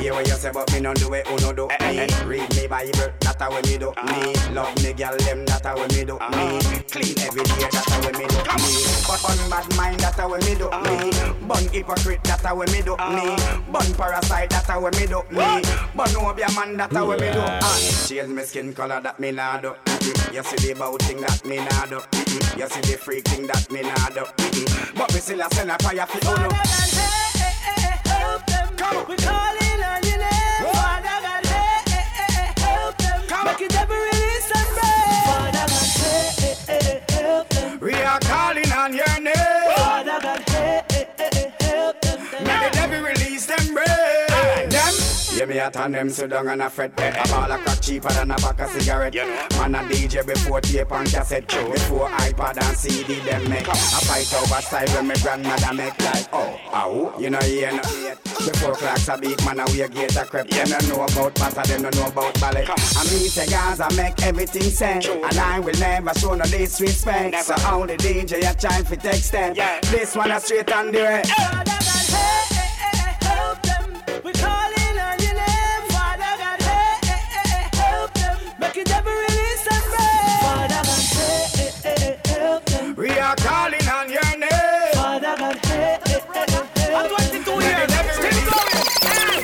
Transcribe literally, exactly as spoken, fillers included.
hear what you say, but me no do it, who no do me. Read me Bible, that's how me do me. Love me girl, them, that's how me do me. Clean every day, that's how me do me. But bun bad mind, that's how me do me. Bun hypocrite, that's how me do me. Bun parasite, that's how me do me. Bun no be a man, that's how me do. Change my skin color, that me nah do. You see the bout thing that me nah do. You see the freak thing that me nah do. But me still a send a fire for you. Help them, come. We calling on your name. Father God, hey, hey, hey, help them. Come. Make it ever release and break. Father God, hey, hey, hey, help them. We are calling on your name. Father God, hey, hey, hey, help them. Make it ever release and break. Them. Yeah, me a turn them sit down and a fret. A ball a crack cheaper than a pack of cigarette. Man a D J before tape and cassette. Before iPad and C D them make. A fight over style when me grandmother make like. Oh, oh, you know you know. Before clocks a beat, man a wear gate a crepe. Them don't know about patter, them don't know about ballet. And me say guys I make everything sense. And I will never show no disrespect. So how the D J a trying to take step. This one a straight and direct.